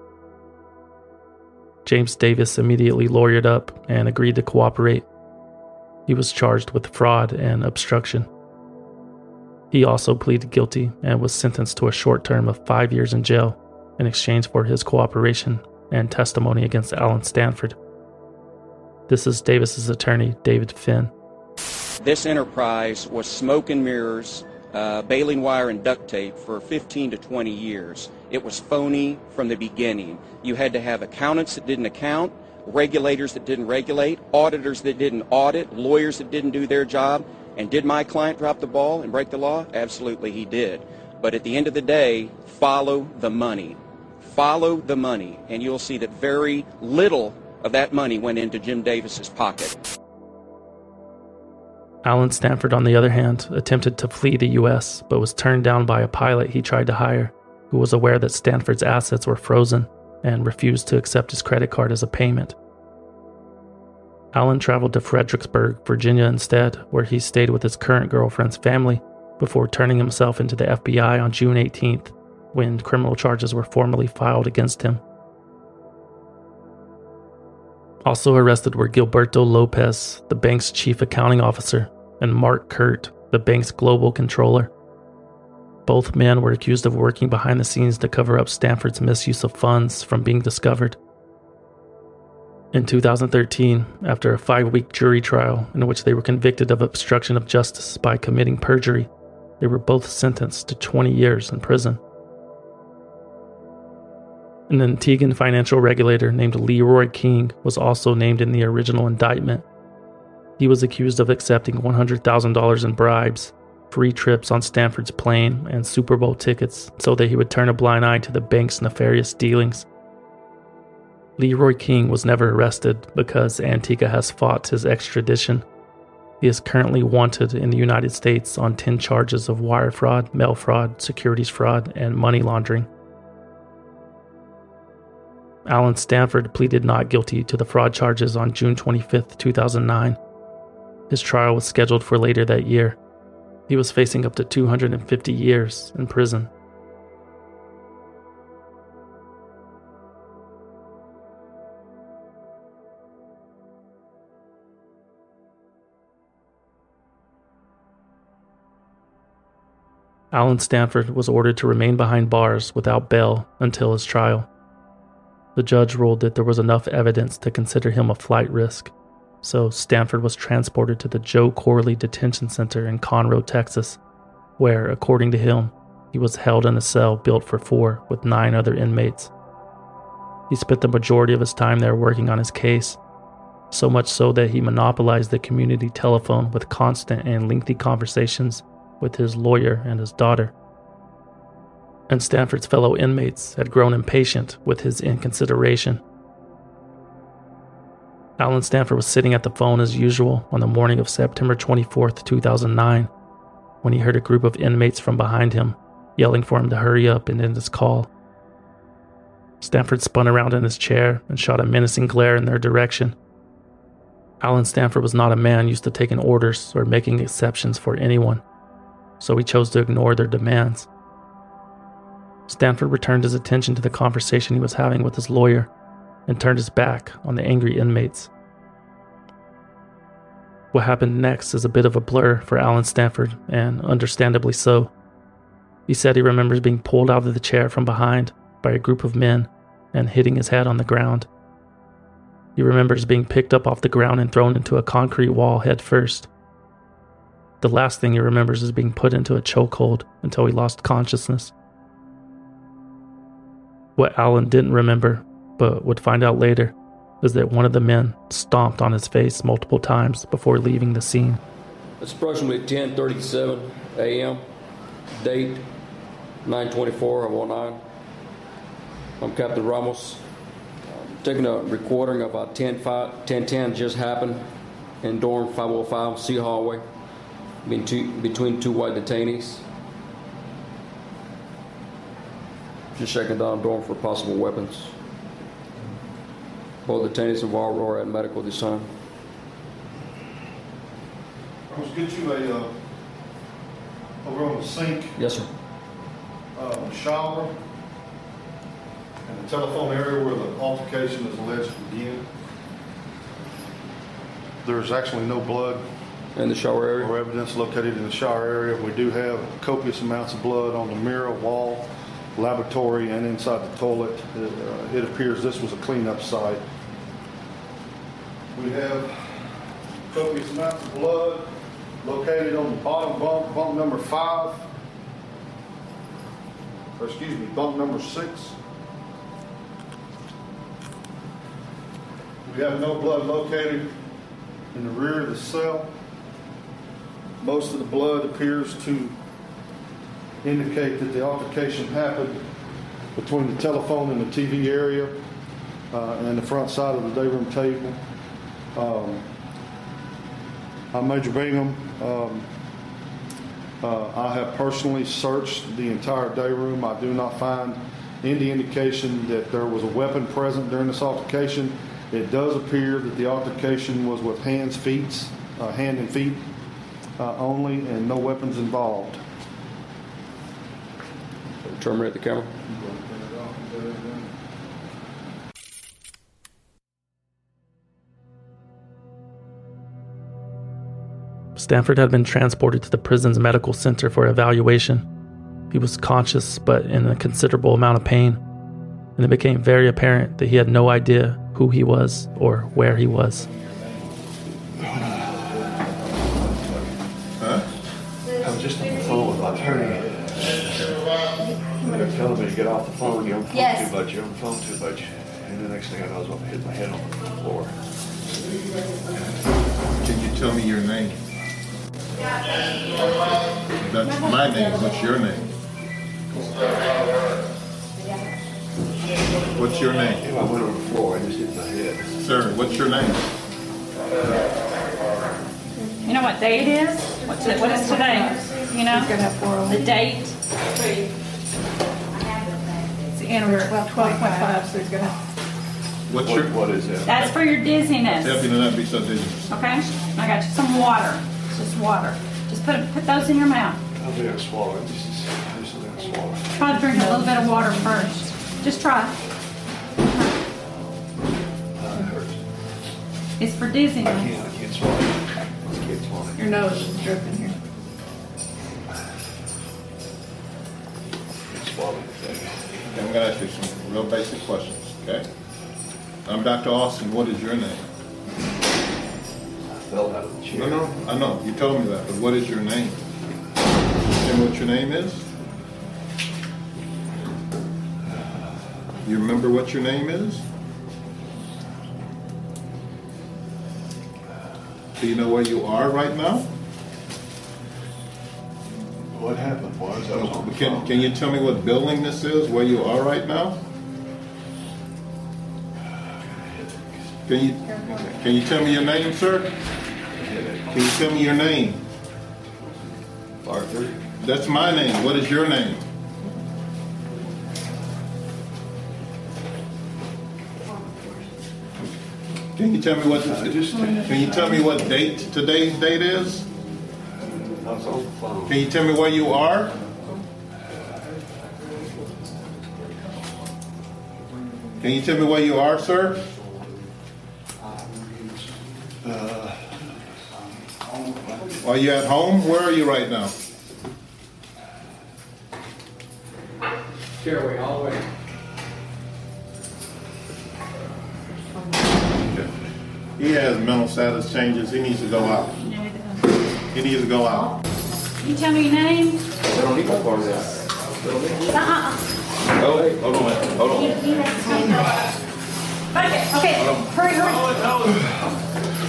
James Davis immediately lawyered up and agreed to cooperate. He was charged with fraud and obstruction. He also pleaded guilty and was sentenced to a short term of five years in jail in exchange for his cooperation and testimony against Alan Stanford. This is Davis's attorney, David Finn. This enterprise was smoke and mirrors, uh, baling wire and duct tape for fifteen to twenty years. It was phony from the beginning. You had to have accountants that didn't account, regulators that didn't regulate, auditors that didn't audit, lawyers that didn't do their job. And did my client drop the ball and break the law? Absolutely he did. But at the end of the day, follow the money. Follow the money, and you'll see that very little of that money went into Jim Davis's pocket. Alan Stanford, on the other hand, attempted to flee the U S, but was turned down by a pilot he tried to hire, who was aware that Stanford's assets were frozen and refused to accept his credit card as a payment. Alan traveled to Fredericksburg, Virginia instead, where he stayed with his current girlfriend's family before turning himself into the F B I on June eighteenth, when criminal charges were formally filed against him. Also arrested were Gilberto Lopez, the bank's chief accounting officer, and Mark Kurt, the bank's global controller. Both men were accused of working behind the scenes to cover up Stanford's misuse of funds from being discovered. In two thousand thirteen, after a five-week jury trial in which they were convicted of obstruction of justice by committing perjury, they were both sentenced to twenty years in prison. An Antiguan financial regulator named Leroy King was also named in the original indictment. He was accused of accepting one hundred thousand dollars in bribes, free trips on Stanford's plane, and Super Bowl tickets so that he would turn a blind eye to the bank's nefarious dealings. Leroy King was never arrested because Antigua has fought his extradition. He is currently wanted in the United States on ten charges of wire fraud, mail fraud, securities fraud, and money laundering. Alan Stanford pleaded not guilty to the fraud charges on June twenty-fifth, two thousand nine. His trial was scheduled for later that year. He was facing up to two hundred fifty years in prison. Alan Stanford was ordered to remain behind bars without bail until his trial. The judge ruled that there was enough evidence to consider him a flight risk, so Stanford was transported to the Joe Corley Detention Center in Conroe, Texas, where, according to him, he was held in a cell built for four with nine other inmates. He spent the majority of his time there working on his case, so much so that he monopolized the community telephone with constant and lengthy conversations with his lawyer and his daughter. And Stanford's fellow inmates had grown impatient with his inconsideration. Alan Stanford was sitting at the phone as usual on the morning of September twenty-fourth, two thousand nine, when he heard a group of inmates from behind him yelling for him to hurry up and end his call. Stanford spun around in his chair and shot a menacing glare in their direction. Alan Stanford was not a man used to taking orders or making exceptions for anyone, so he chose to ignore their demands. Stanford returned his attention to the conversation he was having with his lawyer and turned his back on the angry inmates. What happened next is a bit of a blur for Alan Stanford, and understandably so. He said he remembers being pulled out of the chair from behind by a group of men and hitting his head on the ground. He remembers being picked up off the ground and thrown into a concrete wall head first. The last thing he remembers is being put into a chokehold until he lost consciousness. What Alan didn't remember, but would find out later, is that one of the men stomped on his face multiple times before leaving the scene. It's approximately ten thirty-seven a.m. Date nine twenty-four of oh nine. I'm Captain Ramos. I'm taking a recording of about ten ten just happened in dorm five oh five C hallway between two, between two white detainees. Just checking down dorm for possible weapons. Both detainees involved are at medical this time. Let's get you a, uh, over on the sink. Yes, sir. Uh, shower, and the telephone area where the altercation is alleged to begin. There's actually no blood in the shower area or evidence located in the shower area. We do have copious amounts of blood on the mirror, wall, laboratory, and inside the toilet. It, uh, it appears this was a cleanup site. We have copious amounts of blood located on the bottom bunk, bunk number five, or excuse me, bunk number six. We have no blood located in the rear of the cell. Most of the blood appears to indicate that the altercation happened between the telephone and the T V area uh, and the front side of the day room table. Um, I'm Major Bingham. Um, uh, I have personally searched the entire day room. I do not find any indication that there was a weapon present during this altercation. It does appear that the altercation was with hands, feet, uh, hand and feet uh, only, and no weapons involved. Terminate the camera. Stanford had been transported to the prison's medical center for evaluation. He was conscious, but in a considerable amount of pain, and it became very apparent that he had no idea who he was or where he was. Huh? I was just on the phone with my attorney. They're telling me to get off the phone. You're on the phone Yes. too much. You're on the phone too much. And the next thing I know, I was going to hit my head on the floor. Can you tell me your name? That's my name. What's your name? What's your name? I went on the floor. I just hit my head. Sir, what's your name? You know what day it is? What's it, what is today? You know? The date? It's the anniversary, twelve point five, so he's gonna What's What- your, what is that? That's for your dizziness. help you to not be so dizzy. Okay? I got you some water. It's just water. Just put put those in your mouth. I'll be able to swallow it. This is, this is going to swallow. Try to drink a little bit of water first. Just try. Uh, it hurts. It's for I dizziness. can't, I can't swallow it. I can't swallow it. Your nose is dripping here. Can't swallow anything. Okay, I'm going to ask you some real basic questions, okay? I'm Doctor Austin. What is your name? I fell out of the chair. No, no, I know. You told me that, but what is your name? Tell me what your name is? You remember what your name is? Do you know where you are right now? What happened was I was on the Can, phone. can you tell me what building this is, where you are right now? Can you, can you tell me your name, sir? Can you tell me your name? Arthur. That's my name. What is your name? Can you tell me what, can you tell me what date today's date is? I was on the phone. Can you tell me where you are? Can you tell me where you are, sir? Uh, Are you at home? Where are you right now? Stairway all the way. He has mental status changes. He needs to go out. He needs to go out. You tell me your name? I don't need my part of that. Uh-uh. Oh, wait, hold on a minute. Hold on. Okay, okay. Hurry, hurry.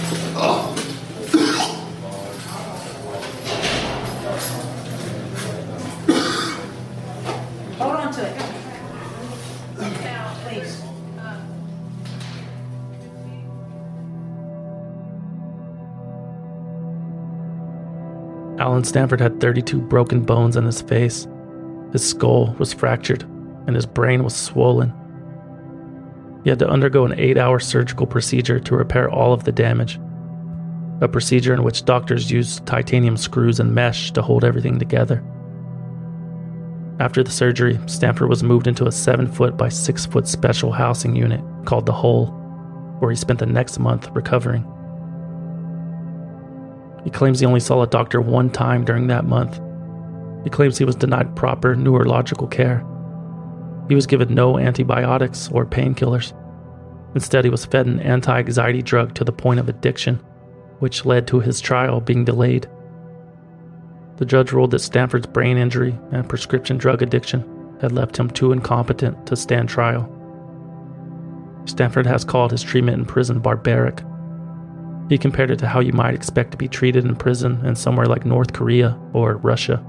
Hold on to it. Now, please. Alan Stanford had thirty-two broken bones in his face. His skull was fractured, and his brain was swollen. He had to undergo an eight-hour surgical procedure to repair all of the damage, a procedure in which doctors used titanium screws and mesh to hold everything together. After the surgery, Stanford was moved into a seven-foot by six-foot special housing unit called The Hole, where he spent the next month recovering. He claims he only saw a doctor one time during that month. He claims he was denied proper neurological care. He was given no antibiotics or painkillers. Instead, he was fed an anti-anxiety drug to the point of addiction, which led to his trial being delayed. The judge ruled that Stanford's brain injury and prescription drug addiction had left him too incompetent to stand trial. Stanford has called his treatment in prison barbaric. He compared it to how you might expect to be treated in prison in somewhere like North Korea or Russia.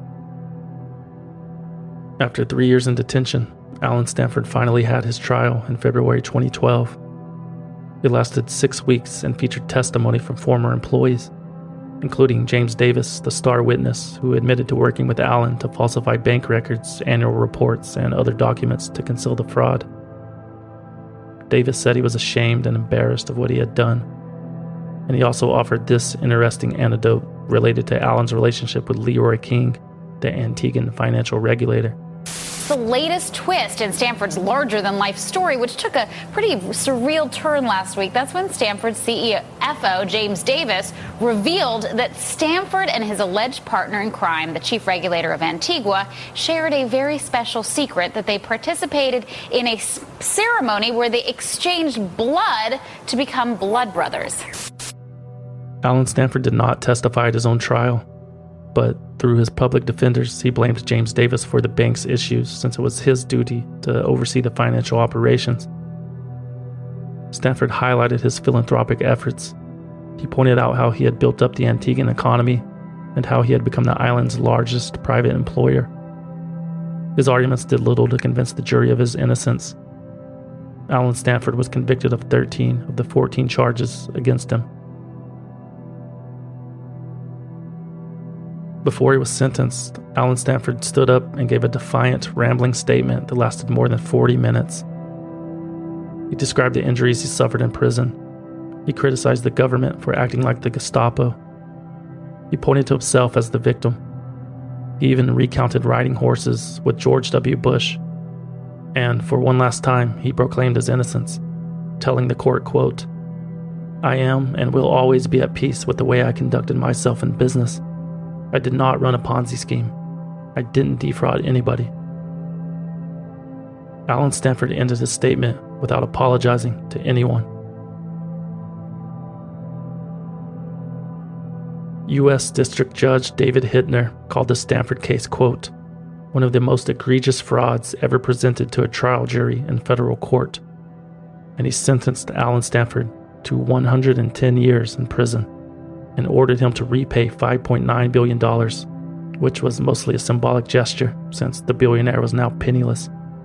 After three years in detention, Alan Stanford finally had his trial in February twenty twelve. It lasted six weeks and featured testimony from former employees, including James Davis, the star witness who admitted to working with Alan to falsify bank records, annual reports, and other documents to conceal the fraud. Davis said he was ashamed and embarrassed of what he had done, and he also offered this interesting anecdote related to Alan's relationship with Leroy King, the Antiguan financial regulator. The latest twist in Stanford's larger-than-life story, which took a pretty surreal turn last week. That's when Stanford's C E O, James Davis, revealed that Stanford and his alleged partner in crime, the chief regulator of Antigua, shared a very special secret that they participated in a ceremony where they exchanged blood to become blood brothers. Alan Stanford did not testify at his own trial, but through his public defenders, he blamed James Davis for the bank's issues since it was his duty to oversee the financial operations. Stanford highlighted his philanthropic efforts. He pointed out how he had built up the Antiguan economy and how he had become the island's largest private employer. His arguments did little to convince the jury of his innocence. Alan Stanford was convicted of thirteen of the fourteen charges against him. Before he was sentenced, Alan Stanford stood up and gave a defiant, rambling statement that lasted more than forty minutes. He described the injuries he suffered in prison. He criticized the government for acting like the Gestapo. He pointed to himself as the victim. He even recounted riding horses with George W. Bush. And for one last time, he proclaimed his innocence, telling the court, quote, "I am and will always be at peace with the way I conducted myself in business. I did not run a Ponzi scheme. I didn't defraud anybody." Allen Stanford ended his statement without apologizing to anyone. U S District Judge David Hittner called the Stanford case, quote, "one of the most egregious frauds ever presented to a trial jury in federal court," and he sentenced Allen Stanford to one hundred ten years in prison and ordered him to repay five point nine billion dollars, which was mostly a symbolic gesture since the billionaire was now penniless.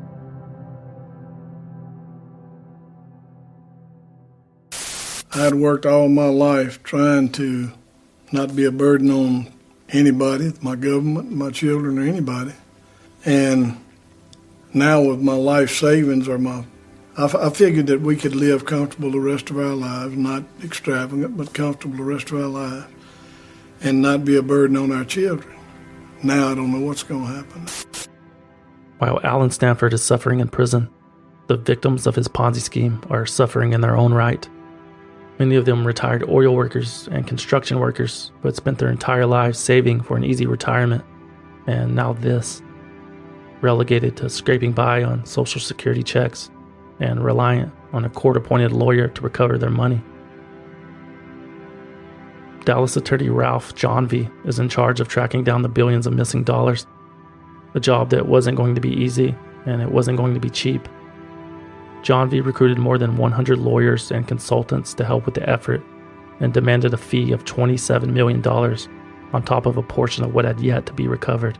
I had worked all my life trying to not be a burden on anybody, my government, my children, or anybody. And now with my life savings or my, I, f- I figured that we could live comfortable the rest of our lives, not extravagant, but comfortable the rest of our lives, and not be a burden on our children. Now I don't know what's going to happen. While Allen Stanford is suffering in prison, the victims of his Ponzi scheme are suffering in their own right. Many of them retired oil workers and construction workers who had spent their entire lives saving for an easy retirement, and now this, relegated to scraping by on Social Security checks and reliant on a court-appointed lawyer to recover their money. Dallas attorney Ralph Johnvey is in charge of tracking down the billions of missing dollars, a job that wasn't going to be easy and it wasn't going to be cheap. Johnvey recruited more than one hundred lawyers and consultants to help with the effort and demanded a fee of twenty-seven million dollars on top of a portion of what had yet to be recovered.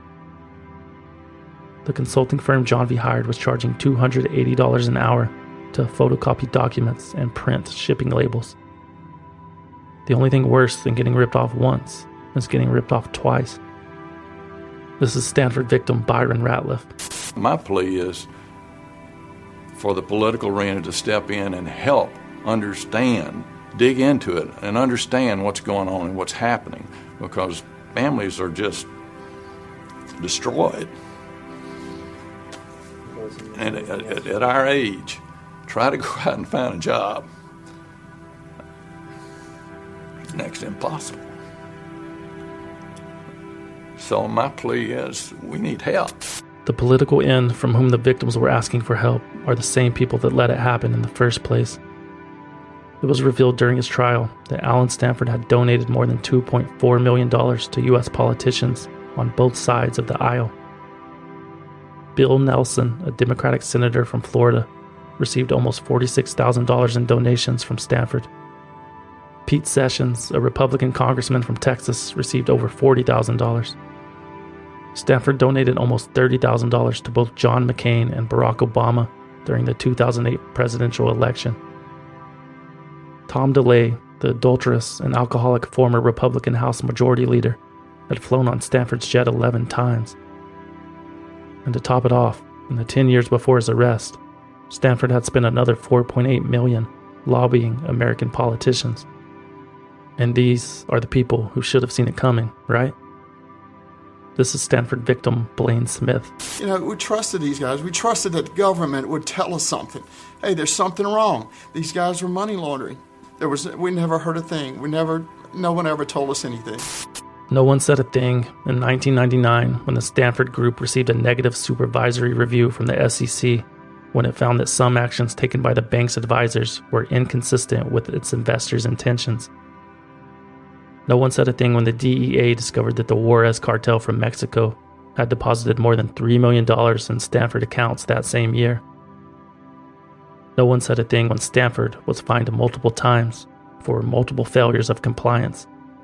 The consulting firm Johnvey hired was charging two hundred eighty dollars an hour to photocopy documents and print shipping labels. The only thing worse than getting ripped off once is getting ripped off twice. This is Stanford victim Byron Ratliff. My plea is for the political arena to step in and help understand, dig into it, and understand what's going on and what's happening, because families are just destroyed. And at, at, at our age, try to go out and find a job. It's next to impossible. So my plea is we need help. The political end from whom the victims were asking for help are the same people that let it happen in the first place. It was revealed during his trial that Allen Stanford had donated more than two point four million dollars to U S politicians on both sides of the aisle. Bill Nelson, a Democratic senator from Florida, received almost forty-six thousand dollars in donations from Stanford. Pete Sessions, a Republican congressman from Texas, received over forty thousand dollars. Stanford donated almost thirty thousand dollars to both John McCain and Barack Obama during the two thousand eight presidential election. Tom DeLay, the adulterous and alcoholic former Republican House Majority Leader, had flown on Stanford's jet eleven times. And to top it off, in the ten years before his arrest, Stanford had spent another four point eight million dollars lobbying American politicians. And these are the people who should have seen it coming, right? This is Stanford victim Blaine Smith. You know, we trusted these guys. We trusted that the government would tell us something. Hey, there's something wrong. These guys were money laundering. There was, we never heard a thing. We never, no one ever told us anything. No one said a thing in nineteen ninety-nine when the Stanford Group received a negative supervisory review from the S E C when it found that some actions taken by the bank's advisors were inconsistent with its investors' intentions. No one said a thing when the D E A discovered that the Juarez cartel from Mexico had deposited more than three million dollars in Stanford accounts that same year. No one said a thing when Stanford was fined multiple times for multiple failures of compliance.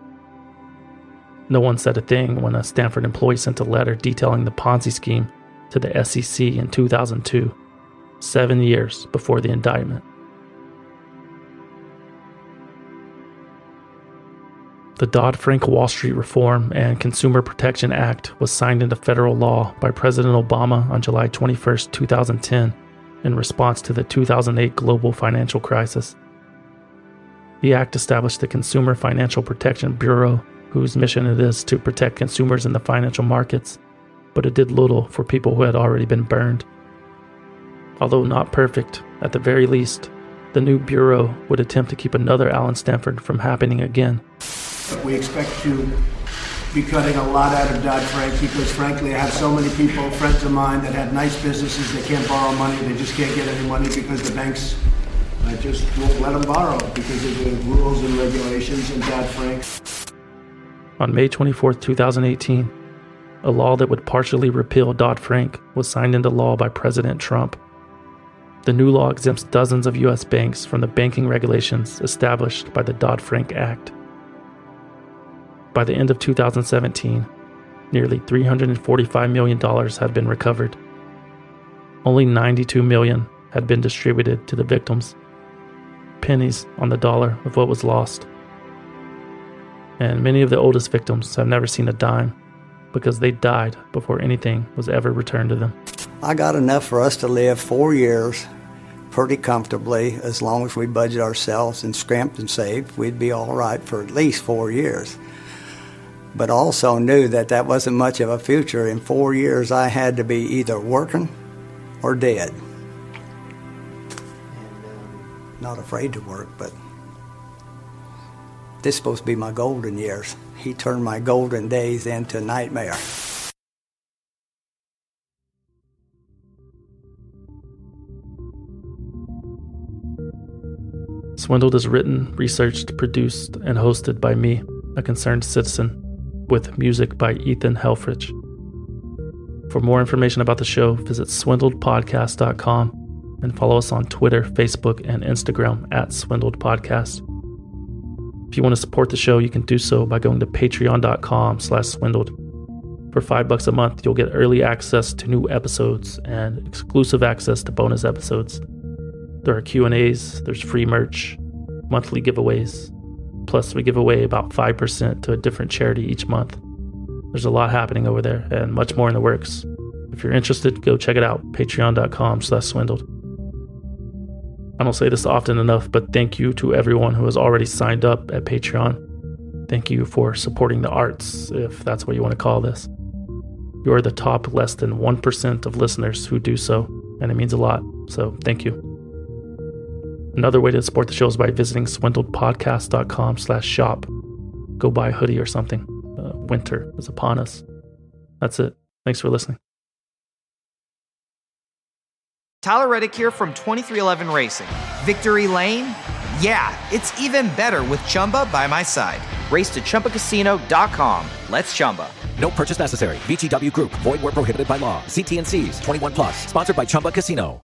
No one said a thing when a Stanford employee sent a letter detailing the Ponzi scheme to the S E C in two thousand two, seven years before the indictment. The Dodd-Frank Wall Street Reform and Consumer Protection Act was signed into federal law by President Obama on July twenty-first, two thousand ten, in response to the two thousand eight global financial crisis. The act established the Consumer Financial Protection Bureau, whose mission it is to protect consumers in the financial markets, but it did little for people who had already been burned. Although not perfect, at the very least, the new bureau would attempt to keep another Allen Stanford from happening again. We expect to be cutting a lot out of Dodd-Frank because, frankly, I have so many people, friends of mine, that have nice businesses. They can't borrow money. They just can't get any money because the banks uh, just won't let them borrow because of the rules and regulations and Dodd-Frank. On May twenty-fourth, twenty eighteen, a law that would partially repeal Dodd-Frank was signed into law by President Trump. The new law exempts dozens of U S banks from the banking regulations established by the Dodd-Frank Act. By the end of two thousand seventeen, nearly three hundred forty-five million dollars had been recovered. Only ninety-two million dollars had been distributed to the victims. Pennies on the dollar of what was lost. And many of the oldest victims have never seen a dime because they died before anything was ever returned to them. I got enough for us to live four years pretty comfortably. As long as we budget ourselves and scrimped and saved, we'd be all right for at least four years. But also knew that that wasn't much of a future. In four years, I had to be either working or dead. And, um, not afraid to work, but this is supposed to be my golden years. He turned my golden days into a nightmare. Swindled is written, researched, produced, and hosted by me, a concerned citizen, with music by Ethan Helfrich. For more information about the show, visit swindled podcast dot com and follow us on Twitter, Facebook, and Instagram at swindledpodcast. If you want to support the show, you can do so by going to patreon dot com slash swindled. For five bucks a month, you'll get early access to new episodes and exclusive access to bonus episodes. There are Q and A's, there's free merch, monthly giveaways. Plus, we give away about five percent to a different charity each month. There's a lot happening over there and much more in the works. If you're interested, go check it out, patreon dot com slash swindled. I don't say this often enough, but thank you to everyone who has already signed up at Patreon. Thank you for supporting the arts, if that's what you want to call this. You are the top less than one percent of listeners who do so, and it means a lot, so thank you. Another way to support the show is by visiting swindled podcast dot com slash shop. Go buy a hoodie or something. Uh, winter is upon us. That's it. Thanks for listening. Tyler Reddick here from twenty-three eleven Racing. Victory Lane? Yeah, it's even better with Chumba by my side. Race to Chumba Casino dot com. Let's Chumba. No purchase necessary. V G W Group. Void where prohibited by law. See T and C's. twenty-one plus. Sponsored by Chumba Casino.